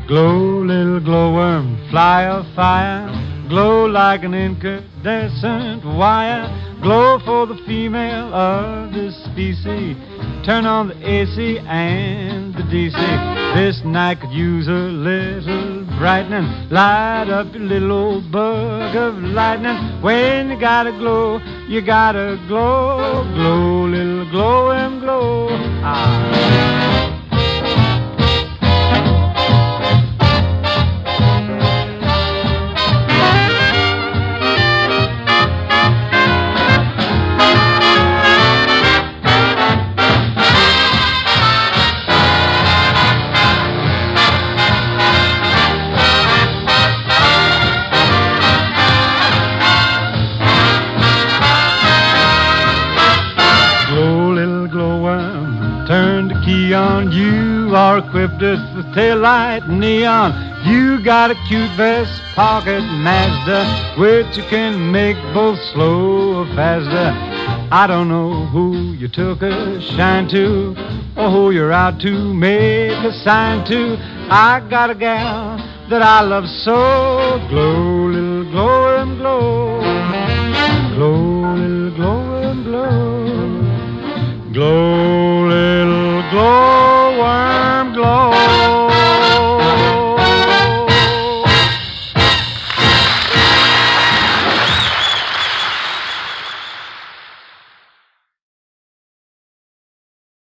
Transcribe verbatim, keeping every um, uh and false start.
Glow, little glowworm, fly of fire, glow like an incandescent wire. Glow for the female of this species. Turn on the A C and the D C. This night could use a little brightening. Light up your little old bug of lightning. When you gotta glow, you gotta glow. Glow, little glowworm, glow. Ah. Turn the key on, you are equipped with taillight neon. You got a cute vest pocket Mazda, which you can make both slow or faster. I don't know who you took a shine to, or who you're out to make a sign to. I got a gal that I love so. Glow,